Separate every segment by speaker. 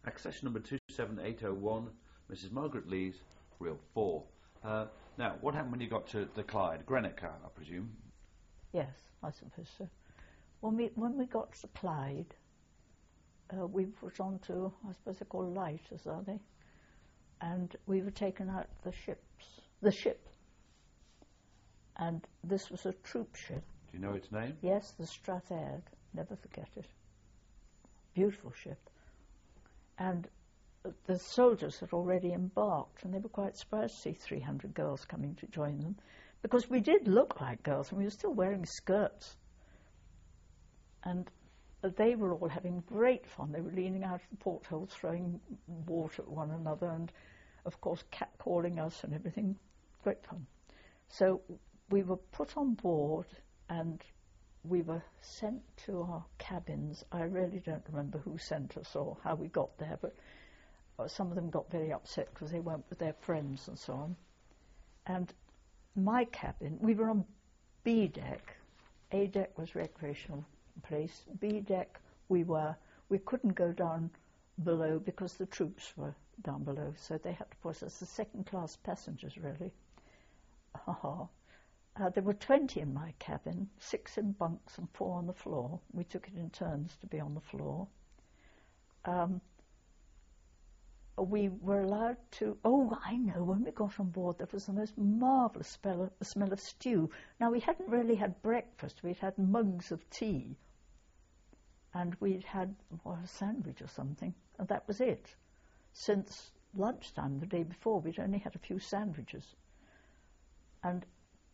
Speaker 1: Accession number 27801, Mrs. Margaret Lees, reel 4. Now, what happened when you got to the Clyde? Greenock, I presume?
Speaker 2: Yes, I suppose so. When we got to Clyde, we put on to, I suppose they're called lighters, are they? And we were taken out the ship. And this was a troop ship.
Speaker 1: Do you know its name?
Speaker 2: Yes, the Strathaired, never forget it. Beautiful ship. And the soldiers had already embarked, and they were quite surprised to see 300 girls coming to join them, because we did look like girls, and we were still wearing skirts. And they were all having great fun. They were leaning out of the portholes, throwing water at one another, and, of course, catcalling us and everything. Great fun. So we were put on board, and we were sent to our cabins. I really don't remember who sent us or how we got there, but some of them got very upset because they went with their friends and so on. And my cabin, we were on B deck. A deck was recreational place. B deck, we couldn't go down below because the troops were down below, so they had to put us as the second-class passengers, really. There were 20 in my cabin, 6 in bunks and 4 on the floor. We took it in turns to be on the floor. We were allowed to... Oh, I know, when we got on board, there was the most marvellous smell of stew. Now, we hadn't really had breakfast. We'd had mugs of tea. And we'd had a sandwich or something, and that was it. Since lunchtime the day before, we'd only had a few sandwiches. And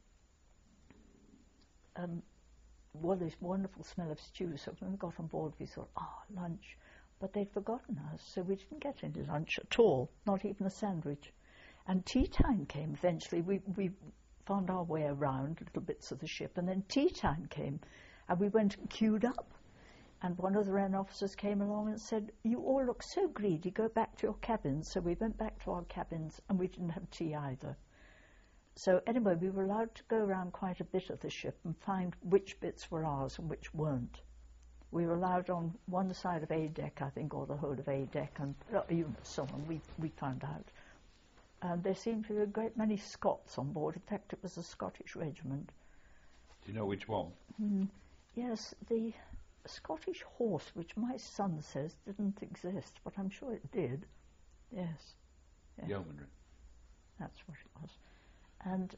Speaker 2: this wonderful smell of stew. So when we got on board, we thought, lunch. But they'd forgotten us, so we didn't get any lunch at all, not even a sandwich. And tea time came eventually. We found our way around little bits of the ship, and then tea time came, and we went and queued up. And one of the Wren officers came along and said, "You all look so greedy, go back to your cabins." So we went back to our cabins, and we didn't have tea either. So anyway, we were allowed to go around quite a bit of the ship and find which bits were ours and which weren't. We were allowed on one side of A deck, I think, or the whole of A deck, and so on. We found out. And there seemed to be a great many Scots on board. In fact, it was a Scottish regiment.
Speaker 1: Do you know which one?
Speaker 2: Yes, the Scottish Horse, which my son says didn't exist, but I'm sure it did. Yes.
Speaker 1: Yeomanry.
Speaker 2: That's what it was. And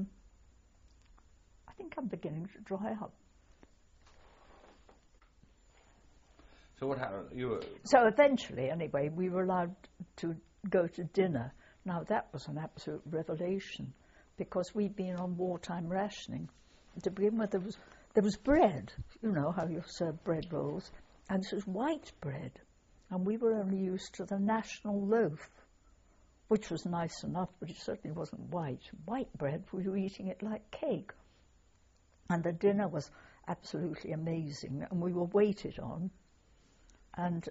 Speaker 2: I think I'm beginning to dry up.
Speaker 1: So what happened?
Speaker 2: So eventually, anyway, we were allowed to go to dinner. Now that was an absolute revelation, because we'd been on wartime rationing. To begin with, there was bread. You know how you serve bread rolls, and this was white bread, and we were only used to the national loaf, which was nice enough, but it certainly wasn't white. White bread, we were eating it like cake. And the dinner was absolutely amazing, and we were waited on. And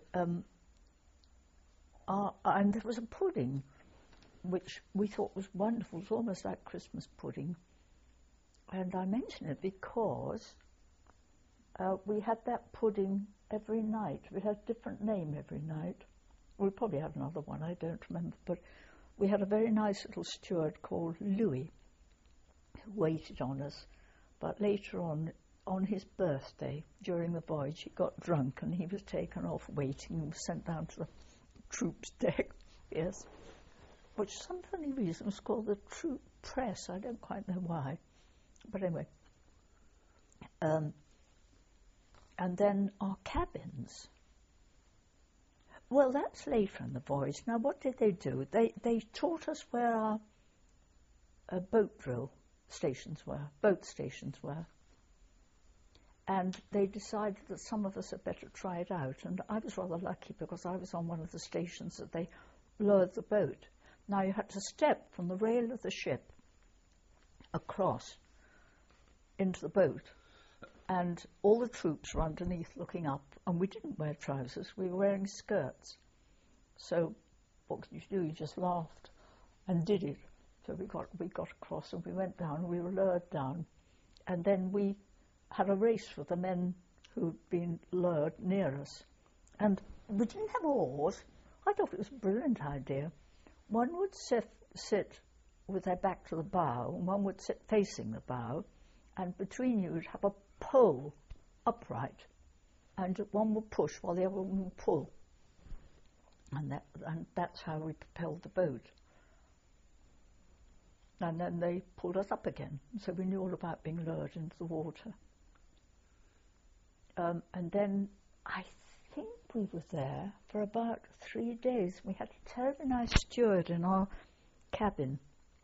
Speaker 2: there was a pudding, which we thought was wonderful. It was almost like Christmas pudding. And I mention it because we had that pudding every night. We had a different name every night. We probably had another one, I don't remember, but we had a very nice little steward called Louis who waited on us. But later on his birthday, during the voyage, he got drunk and he was taken off waiting and was sent down to the troops deck, yes, which for some funny reason was called the troop press. I don't quite know why. But anyway, and then our cabins. Well, that's later in the voyage. Now, what did they do? They taught us where our boat stations were. And they decided that some of us had better try it out. And I was rather lucky because I was on one of the stations that they lowered the boat. Now, you had to step from the rail of the ship across into the boat. And all the troops were underneath looking up, and we didn't wear trousers, we were wearing skirts. So what could you do? You just laughed and did it. So we got across and we went down, and we were lowered down. And then we had a race with the men who'd been lured near us. And we didn't have oars. I thought it was a brilliant idea. One would sit with their back to the bow, and one would sit facing the bow, and between you would have a pole upright, and one would push while the other one would pull. And that's how we propelled the boat. And then they pulled us up again, so we knew all about being lowered into the water. And then I think we were there for about 3 days. We had a terribly nice steward in our cabin.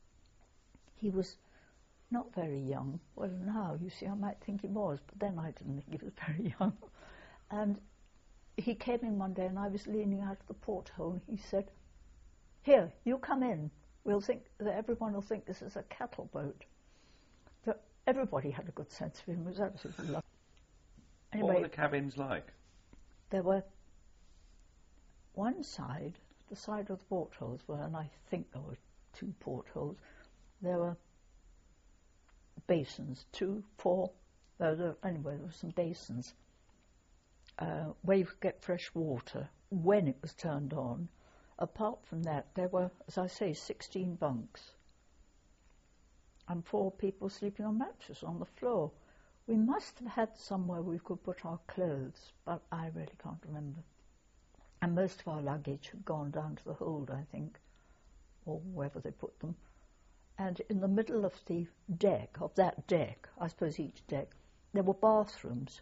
Speaker 2: He was not very young. Well, now, you see, I might think he was, but then I didn't think he was very young. And he came in one day, and I was leaning out of the porthole, and he said, "Here, you come in. We'll think that everyone will think this is a cattle boat." So everybody had a good sense of him. It was absolutely lovely. Anyway,
Speaker 1: what were the cabins like?
Speaker 2: There were one side, the side of the portholes were, and I think there were 2 portholes, there were basins, 2, 4, anyway, there were some basins where you could get fresh water when it was turned on. Apart from that, there were, as I say, 16 bunks and 4 people sleeping on mattresses on the floor. We must have had somewhere we could put our clothes, but I really can't remember. And most of our luggage had gone down to the hold, I think, or wherever they put them. And in the middle of the deck, of that deck, I suppose each deck, there were bathrooms.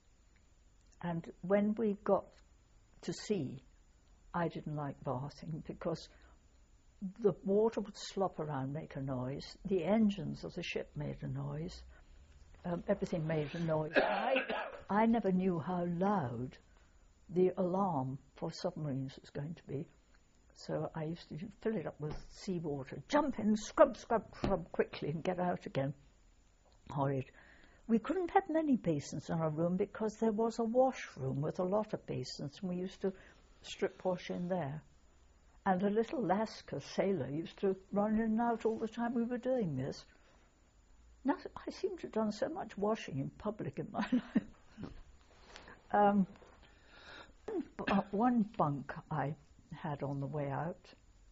Speaker 2: And when we got to sea, I didn't like bathing because the water would slop around, make a noise. The engines of the ship made a noise. Everything made a noise. I never knew how loud the alarm for submarines was going to be. So I used to fill it up with seawater, jump in, scrub quickly and get out again. Horrid. We couldn't have many basins in our room because there was a washroom with a lot of basins, and we used to strip wash in there. And a little Lascar sailor used to run in and out all the time we were doing this. I seem to have done so much washing in public in my life. One bunk I had on the way out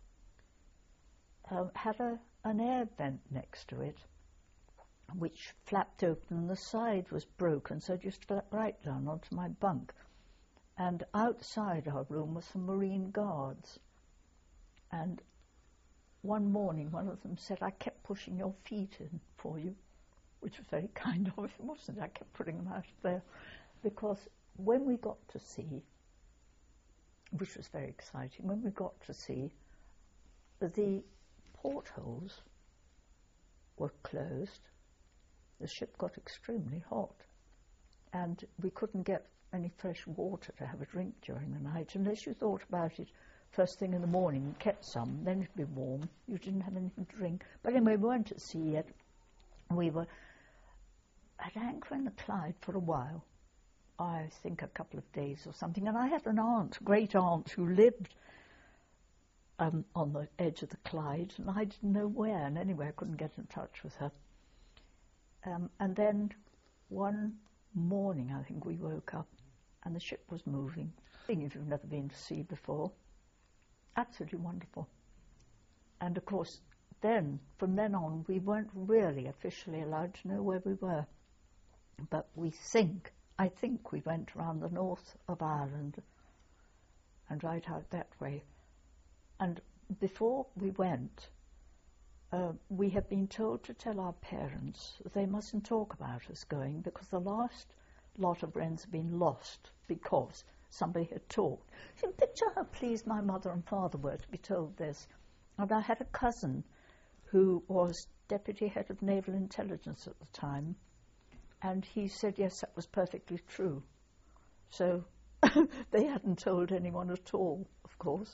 Speaker 2: had an air vent next to it, which flapped open, and the side was broken, so it just flapped right down onto my bunk. And outside our room were some Marine guards. And one morning, one of them said, "I kept pushing your feet in for you," which was very kind of him, wasn't it? I kept putting them out of there. Because when we got to sea, which was very exciting, when we got to sea, the portholes were closed. The ship got extremely hot, and we couldn't get any fresh water to have a drink during the night unless you thought about it first thing in the morning and kept some, then it'd be warm. You didn't have anything to drink. But anyway, we weren't at sea yet. We were at anchor in the Clyde for a while, I think a couple of days or something, and I had an aunt, great aunt, who lived on the edge of the Clyde, and I didn't know where, and anyway I couldn't get in touch with her. And then one morning I think we woke up and the ship was moving. If you've never been to sea before, absolutely wonderful. And of course then, from then on, we weren't really officially allowed to know where we were, but I think we went around the north of Ireland and right out that way. And before we went, we had been told to tell our parents that they mustn't talk about us going, because the last lot of wrens had been lost because somebody had talked. So picture how pleased my mother and father were to be told this. And I had a cousin who was deputy head of naval intelligence at the time, and he said yes, that was perfectly true. So they hadn't told anyone at all, of course.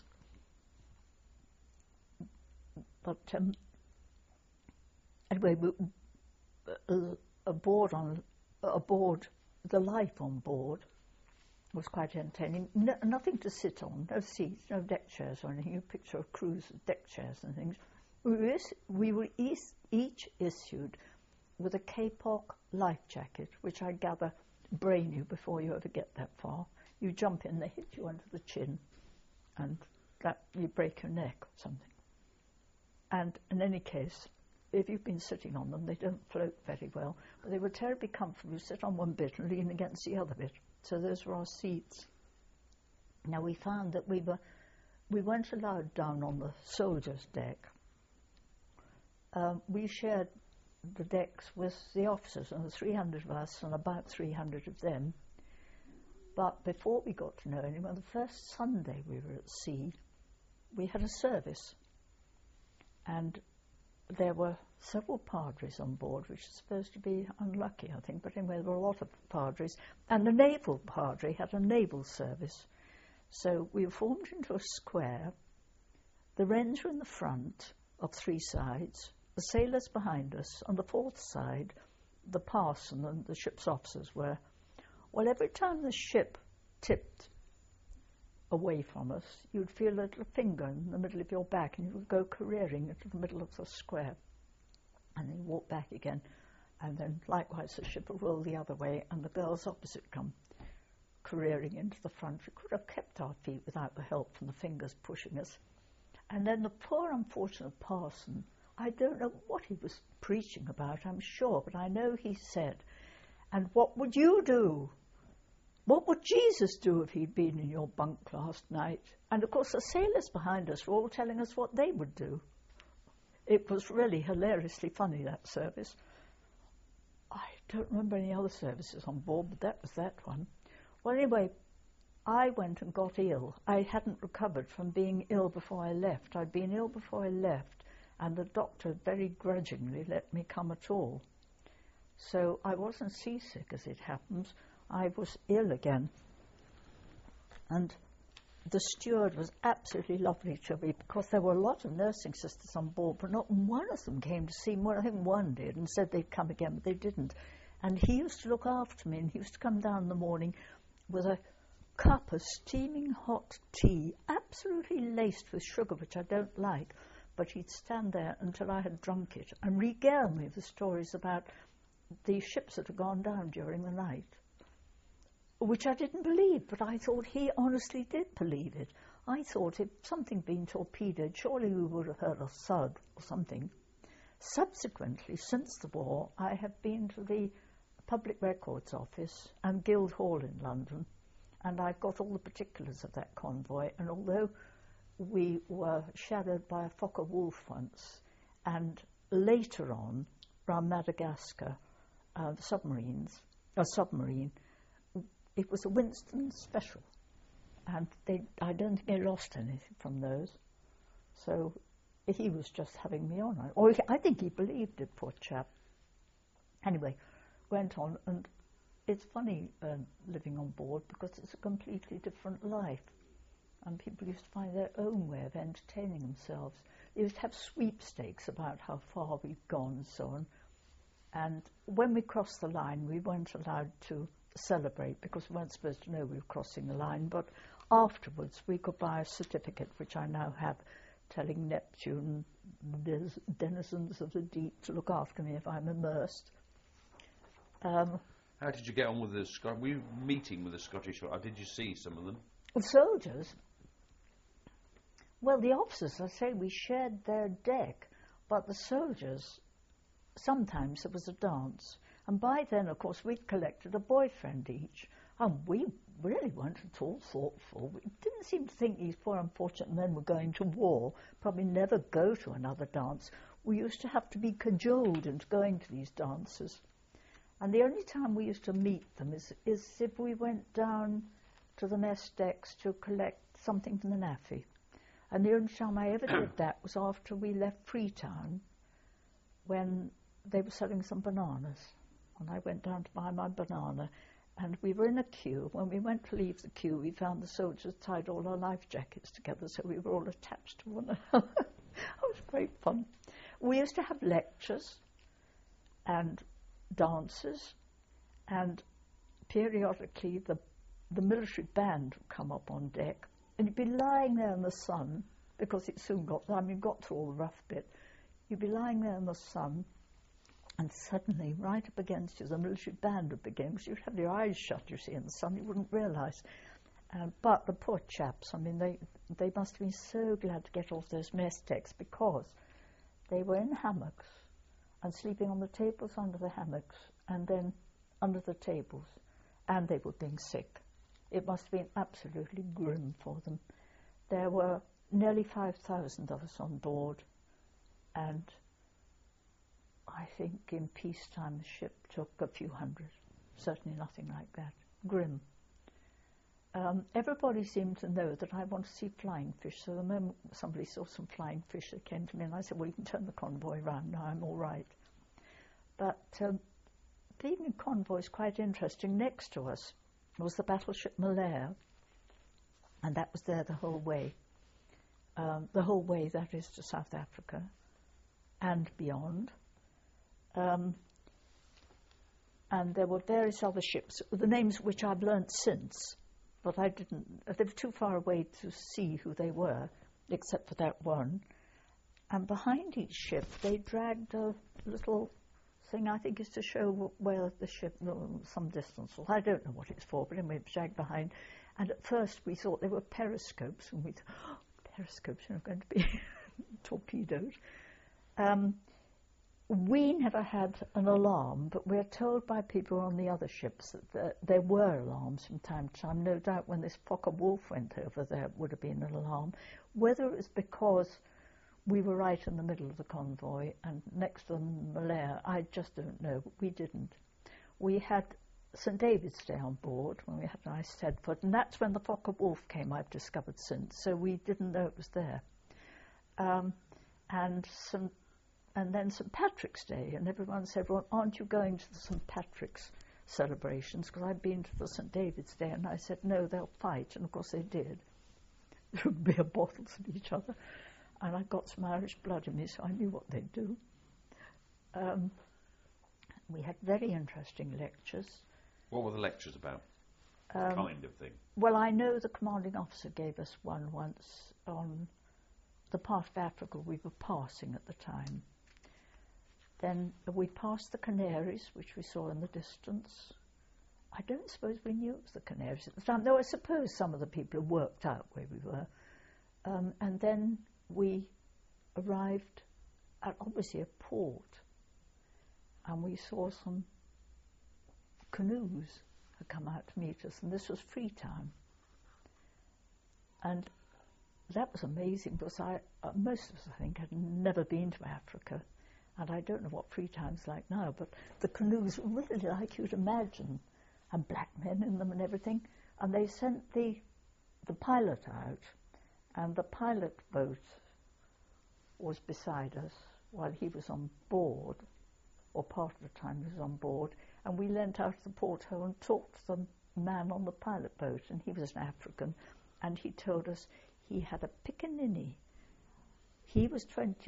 Speaker 2: But anyway, aboard, the life on board was quite entertaining. Nothing to sit on, no seats, no deck chairs or anything. You picture a cruise with deck chairs and things. We were each issued with a Kapok life jacket, which I gather brain you before you ever get that far. You jump in, they hit you under the chin, and that you break your neck or something. And in any case, if you've been sitting on them, they don't float very well, but they were terribly comfortable. You sit on one bit and lean against the other bit. So those were our seats. Now we found that we weren't allowed down on the soldiers' deck. We shared the decks with the officers, and there were 300 of us and about 300 of them. But before we got to know anyone, the first Sunday we were at sea, we had a service. And there were several padres on board, which is supposed to be unlucky, I think, but anyway, there were a lot of padres. And the naval padre had a naval service. So we were formed into a square. The wrens were in the front of three sides, the sailors behind us. On the fourth side, the parson and the ship's officers were. Well, every time the ship tipped away from us, you'd feel a little finger in the middle of your back, and you would go careering into the middle of the square. And then you walk back again, and then likewise the ship would roll the other way, and the girls opposite come careering into the front. We could have kept our feet without the help from the fingers pushing us. And then the poor unfortunate parson, I don't know what he was preaching about, I'm sure, but I know he said, "And what would you do? What would Jesus do if he'd been in your bunk last night?" And of course the sailors behind us were all telling us what they would do. It was really hilariously funny, that service. I don't remember any other services on board, but that was that one. Well, anyway, I went and got ill. I hadn't recovered from being ill before I left. I'd been ill before I left, and the doctor very grudgingly let me come at all. So I wasn't seasick, as it happens. I was ill again. And the steward was absolutely lovely to me, because there were a lot of nursing sisters on board, but not one of them came to see me. Well, I think one did and said they'd come again, but they didn't. And he used to look after me, and he used to come down in the morning with a cup of steaming hot tea, absolutely laced with sugar, which I don't like, but he'd stand there until I had drunk it and regale me with stories about the ships that had gone down during the night, which I didn't believe, but I thought he honestly did believe it. I thought if something had been torpedoed, surely we would have heard a thud or something. Subsequently, since the war, I have been to the Public Records Office and Guildhall in London, and I've got all the particulars of that convoy, and although we were shadowed by a Fokker Wolf once, and later on, around Madagascar, the submarine, it was a Winston special, and I don't think they lost anything from those. So he was just having me on. Or I think he believed it, poor chap. Anyway, went on, and it's funny living on board, because it's a completely different life, and people used to find their own way of entertaining themselves. They used to have sweepstakes about how far we'd gone and so on, and when we crossed the line we weren't allowed to celebrate, because we weren't supposed to know we were crossing the line, but afterwards we could buy a certificate, which I now have, telling Neptune denizens of the deep to look after me if I'm immersed.
Speaker 1: How did you get on with the were you meeting with the Scottish, or did you see some of them?
Speaker 2: The soldiers? Well, the officers, I say, we shared their deck, but the soldiers, sometimes there was a dance. And by then, of course, we'd collected a boyfriend each, and we really weren't at all thoughtful. We didn't seem to think these poor unfortunate men were going to war, probably never go to another dance. We used to have to be cajoled into going to these dances. And the only time we used to meet them is if we went down to the mess decks to collect something from the NAFI. And the only time I ever did that was after we left Freetown, when they were selling some bananas. And I went down to buy my banana, and we were in a queue. When we went to leave the queue, we found the soldiers tied all our life jackets together, so we were all attached to one another. It was great fun. We used to have lectures and dances, and periodically the military band would come up on deck, and you'd be lying there in the sun, because it soon got through all the rough bit. You'd be lying there in the sun, and suddenly, right up against you, the military band would begin, because you'd have your eyes shut, you see, in the sun, you wouldn't realise. But the poor chaps, I mean, they must have been so glad to get off those mess decks, because they were in hammocks and sleeping on the tables under the hammocks and then under the tables, and they were being sick. It must have been absolutely grim for them. There were nearly 5,000 of us on board, and I think in peacetime the ship took a few hundred, certainly nothing like that. Grim. Everybody seemed to know that I want to see flying fish, so the moment somebody saw some flying fish, they came to me and I said, well, you can turn the convoy round now, I'm all right. But the evening convoy is quite interesting. Next to us was the battleship Malaya, and that was there the whole way, that is, to South Africa and beyond. And there were various other ships, the names which I've learnt since, but I didn't. They were too far away to see who they were, except for that one. And behind each ship, they dragged a little thing, I think is to show where the ship, some distance. Well, I don't know what it's for, but anyway, it was dragged behind. And at first we thought they were periscopes, and we thought, oh, periscopes are going to be torpedoed. We never had an alarm, but we're told by people on the other ships that there were alarms from time to time. No doubt when this Focke-Wulf went over, there would have been an alarm. Whether it was because we were right in the middle of the convoy and next to the Malaya, I just don't know. But we didn't. We had St David's Day on board when we had an ice Tedford, and that's when the Focke-Wulf came, I've discovered since, so we didn't know it was there. And then St Patrick's Day, and everyone said, well, aren't you going to the St Patrick's celebrations? Because I'd been to the St David's Day, and I said, no, they'll fight, and of course they did. There would be bottles at each other, and I got some Irish blood in me, so I knew what they'd do. We had very interesting lectures.
Speaker 1: What were the lectures about? Kind of thing.
Speaker 2: Well, I know the commanding officer gave us one once on the part of Africa we were passing at the time. Then we passed the Canaries, which we saw in the distance. I don't suppose we knew it was the Canaries at the time, though I suppose some of the people had worked out where we were. And then we arrived at obviously a port, and we saw some canoes had come out to meet us, and this was Freetown. And that was amazing, because most of us, I think, had never been to Africa, and I don't know what Freetown's like now, but the canoes were really like you'd imagine, and black men in them and everything. And they sent the pilot out, and the pilot boat was beside us while he was on board, or part of the time he was on board, and we leant out of the porthole and talked to the man on the pilot boat, and he was an African, and he told us he had a pickaninny. He was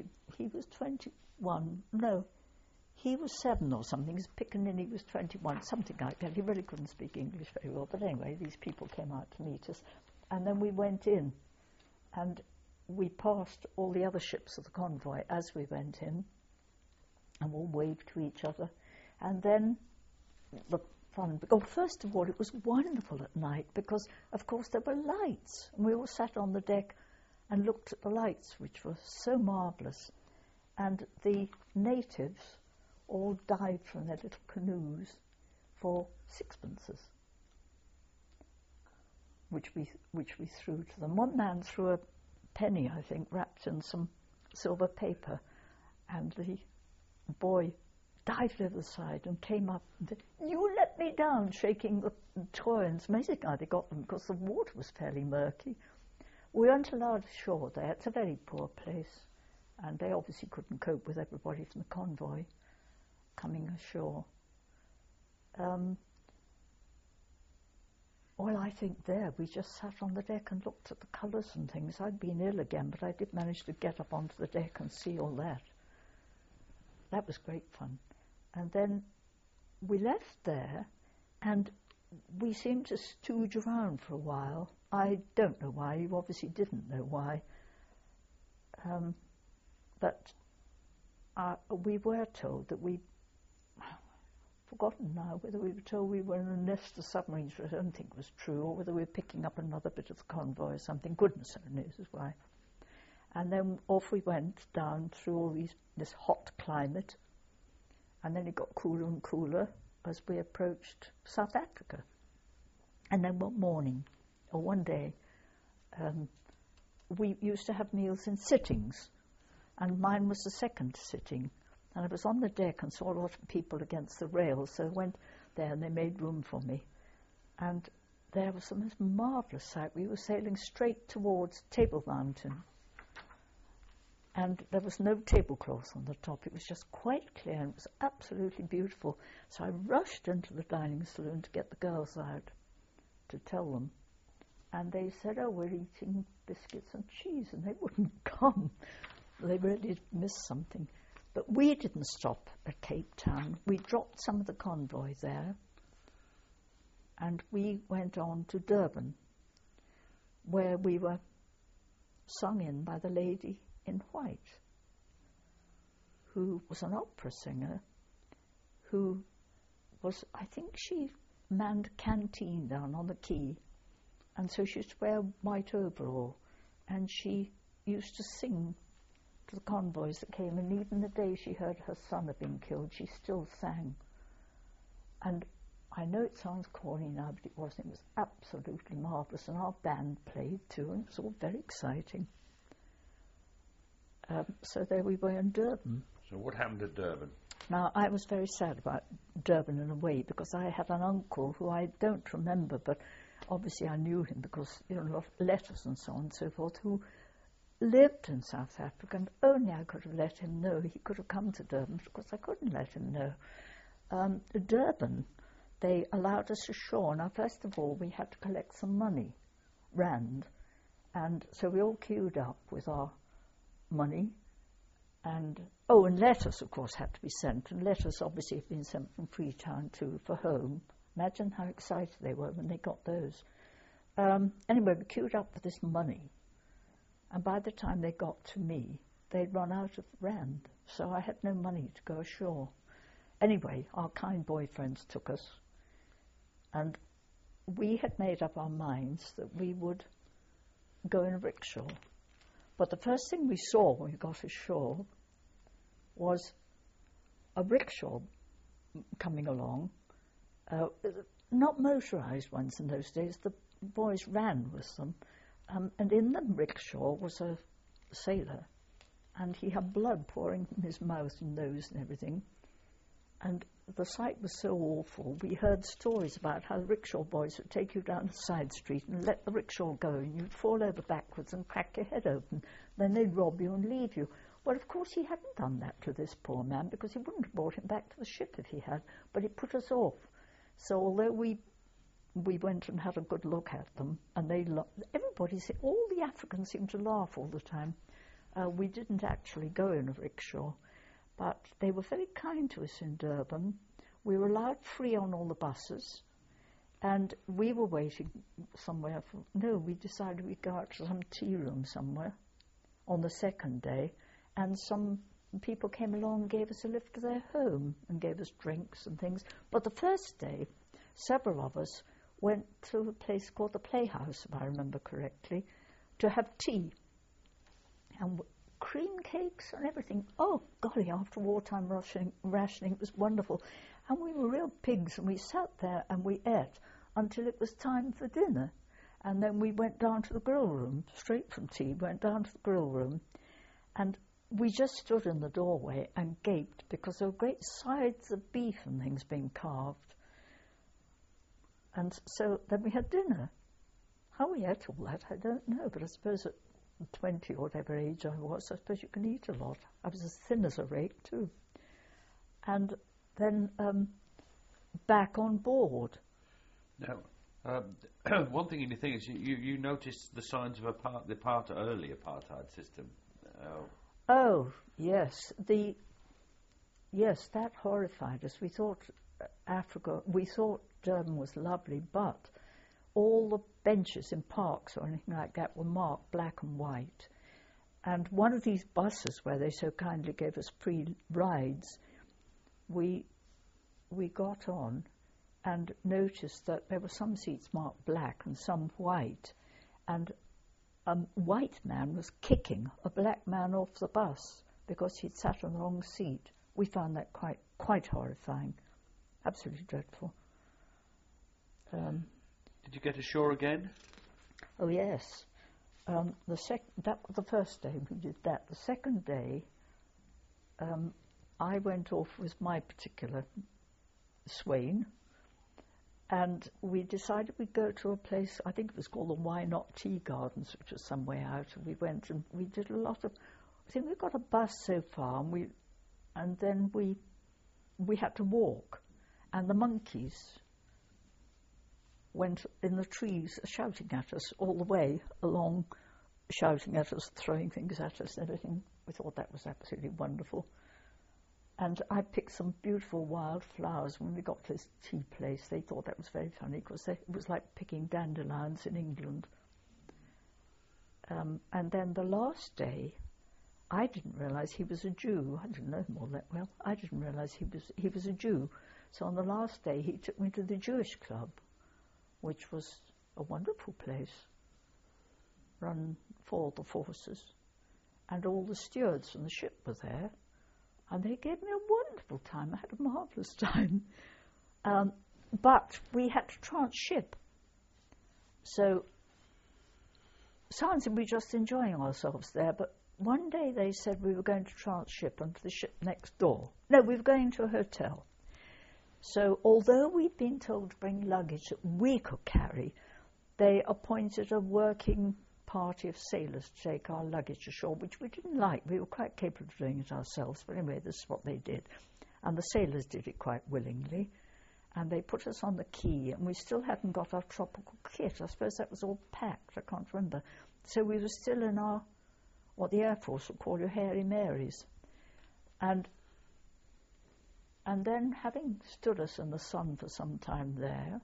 Speaker 2: 21, no, he was 7 or something, his pickaninny was 21, something like that. He really couldn't speak English very well, but anyway, these people came out to meet us, and then we went in, and we passed all the other ships of the convoy as we went in, and all waved to each other. And then the fun, first of all, it was wonderful at night because, of course, there were lights. And we all sat on the deck and looked at the lights, which were so marvellous. And the natives all dived from their little canoes for sixpences, which we threw to them. One man threw a penny, I think, wrapped in some silver paper, and the boy dived over the side and came up and said, "You let me down," shaking the toy. And it's amazing how they got them because the water was fairly murky. We weren't allowed ashore there. It's a very poor place, and they obviously couldn't cope with everybody from the convoy coming ashore. Well, I think there we just sat on the deck and looked at the colours and things. I'd been ill again, but I did manage to get up onto the deck and see all that. That was great fun. And then we left there, and we seemed to stooge around for a while. I don't know why. You obviously didn't know why. But we were told that forgotten now whether we were told we were in a nest of submarines, which I don't think was true, or whether we were picking up another bit of the convoy or something. Goodness only knows why. And then off we went down through all this hot climate, and then it got cooler and cooler as we approached South Africa. And then one day, we used to have meals in sittings, and mine was the second sitting. And I was on the deck and saw a lot of people against the rails, so I went there and they made room for me. And there was the most marvellous sight. We were sailing straight towards Table Mountain. And there was no tablecloth on the top. It was just quite clear and it was absolutely beautiful. So I rushed into the dining saloon to get the girls out to tell them. And they said, oh, we're eating biscuits and cheese, and they wouldn't come. They really missed something. But we didn't stop at Cape Town. We dropped some of the convoy there, and we went on to Durban, where we were sung in by the lady in white, who was an opera singer, who was, I think she manned a canteen down on the quay, and so she used to wear white overall, and she used to sing to the convoys that came, and even the day she heard her son had been killed, she still sang. And I know it sounds corny now, but it wasn't. It was absolutely marvellous, and our band played too, and it was all very exciting. So there we were in Durban.
Speaker 1: So what happened at Durban?
Speaker 2: Now, I was very sad about Durban in a way, because I had an uncle who I don't remember, but obviously I knew him because, a lot of letters and so on and so forth, who lived in South Africa, and only I could have let him know. He could have come to Durban, but of course I couldn't let him know. Durban, they allowed us ashore. Now, first of all, we had to collect some money, rand, and so we all queued up with our money, and letters, of course, had to be sent, and letters obviously have been sent from Freetown too for home. Imagine how excited they were when they got those. Anyway, we queued up for this money, and by the time they got to me, they'd run out of rand, so I had no money to go ashore. Anyway, our kind boyfriends took us, and we had made up our minds that we would go in a rickshaw. But the first thing we saw when we got ashore was a rickshaw coming along, not motorised ones in those days. The boys ran with them, and in the rickshaw was a sailor, and he had blood pouring from his mouth and nose and everything. And the sight was so awful. We heard stories about how the rickshaw boys would take you down a side street and let the rickshaw go, and you'd fall over backwards and crack your head open. Then they'd rob you and leave you. Well, of course, he hadn't done that to this poor man, because he wouldn't have brought him back to the ship if he had, but it put us off. So although we went and had a good look at them, and everybody, all the Africans seemed to laugh all the time. We didn't actually go in a rickshaw, but they were very kind to us in Durban. We were allowed free on all the buses, and we were waiting somewhere we decided we'd go out to some tea room somewhere on the second day, and some people came along and gave us a lift to their home and gave us drinks and things. But the first day, several of us went to a place called the Playhouse, if I remember correctly, to have tea. And cream cakes and everything. Oh, golly, after wartime rationing, it was wonderful. And we were real pigs, and we sat there and we ate until it was time for dinner. And then we went down to the grill room, straight from tea, went down to the grill room, and we just stood in the doorway and gaped, because there were great sides of beef and things being carved. And so then we had dinner. How we ate all that, I don't know, but I suppose at 20 or whatever age I was, I suppose you can eat a lot. I was as thin as a rake too. And then back on board.
Speaker 1: Now, one thing in your thing is you noticed the signs of the early apartheid system.
Speaker 2: Oh, yes. Yes, that horrified us. We thought Durban was lovely, but all the benches in parks or anything like that were marked black and white. And one of these buses where they so kindly gave us free rides, we we got on and noticed that there were some seats marked black and some white, and a white man was kicking a black man off the bus because he'd sat on the wrong seat. We found that quite horrifying, absolutely dreadful.
Speaker 1: Did you get ashore again?
Speaker 2: Oh yes. That was the first day we did that. The second day, I went off with my particular swain, and we decided we'd go to a place, I think it was called the Why Not Tea Gardens, which was some way out, and we went and we did a lot of, I think we got a bus so far, and then we had to walk, and the monkeys went in the trees shouting at us all the way along, shouting at us, throwing things at us and everything. We thought that was absolutely wonderful. And I picked some beautiful wild flowers when we got to this tea place. They thought that was very funny because it was like picking dandelions in England. And then the last day, I didn't realise he was a Jew. I didn't know him all that well. I didn't realise he was a Jew. So on the last day, he took me to the Jewish Club, which was a wonderful place, run for the forces. And all the stewards from the ship were there, and they gave me a wonderful time. I had a marvellous time. But we had to transship. So sounds like we were just enjoying ourselves there, but one day they said we were going to transship onto the ship next door. No, we were going to a hotel. So although we'd been told to bring luggage that we could carry, they appointed a working party of sailors to take our luggage ashore, which we didn't like. We were quite capable of doing it ourselves, but anyway, this is what they did. And the sailors did it quite willingly, and they put us on the quay, and we still hadn't got our tropical kit. I suppose that was all packed, I can't remember. So we were still in our, what the Air Force would call your Hairy Marys. And then, having stood us in the sun for some time there,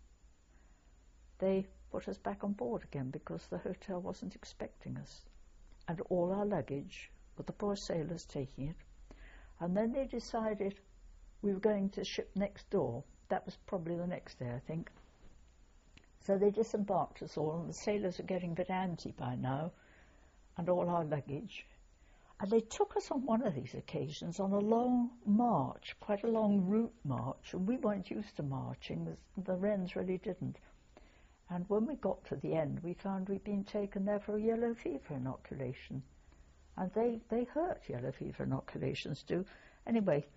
Speaker 2: they put us back on board again because the hotel wasn't expecting us. And all our luggage, with the poor sailors taking it. And then they decided we were going to ship next door. That was probably the next day, I think. So they disembarked us all, and the sailors were getting a bit antsy by now, and all our luggage. And they took us on one of these occasions on a long march, quite a long route march, and we weren't used to marching. The Wrens really didn't. And when we got to the end, we found we'd been taken there for a yellow fever inoculation. And they hurt, yellow fever inoculations do. Anyway,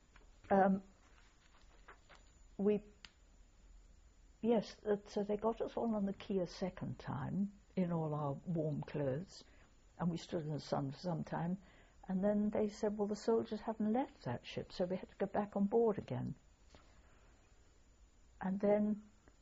Speaker 2: so they got us all on the quay a second time in all our warm clothes, and we stood in the sun for some time, and then they said, well, the soldiers hadn't left that ship, so we had to go back on board again. And then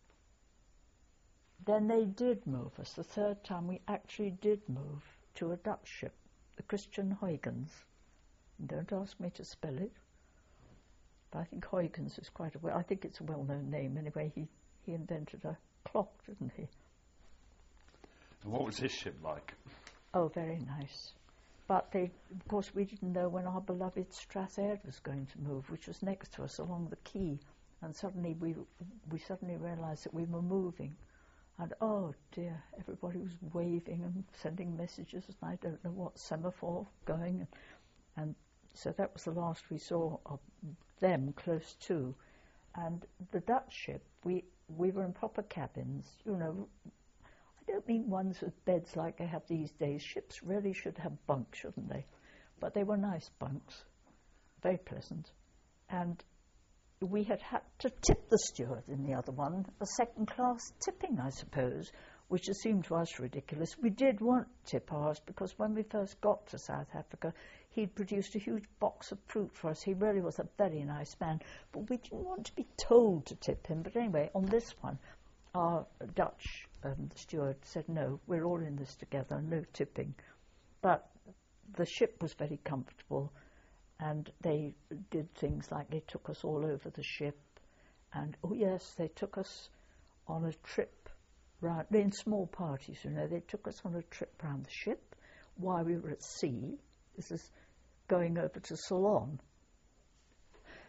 Speaker 2: they did move us. The third time we actually did move to a Dutch ship, the Christian Huygens. And don't ask me to spell it, but I think Huygens is quite I think it's a well-known name. Anyway, he invented a clock, didn't he?
Speaker 1: And what was his ship like?
Speaker 2: Oh, very nice. But of course, we didn't know when our beloved Strathaired was going to move, which was next to us along the quay. And suddenly we suddenly realised that we were moving. And oh dear, everybody was waving and sending messages, and I don't know what semaphore going. And so that was the last we saw of them close to. And the Dutch ship, we were in proper cabins, you know. I don't mean ones with beds like they have these days. Ships really should have bunks, shouldn't they? But they were nice bunks, very pleasant. And we had to tip the steward in the other one, a second-class tipping, I suppose, which has seemed to us ridiculous. We did want to tip ours because when we first got to South Africa, he'd produced a huge box of fruit for us. He really was a very nice man, but we didn't want to be told to tip him. But anyway, on this one, our Dutch steward said, no, we're all in this together, no tipping. But the ship was very comfortable, and they did things like they took us all over the ship, and, oh yes, they took us on a trip round, in small parties, you know. They took us on a trip round the ship while we were at sea. This is going over to Ceylon,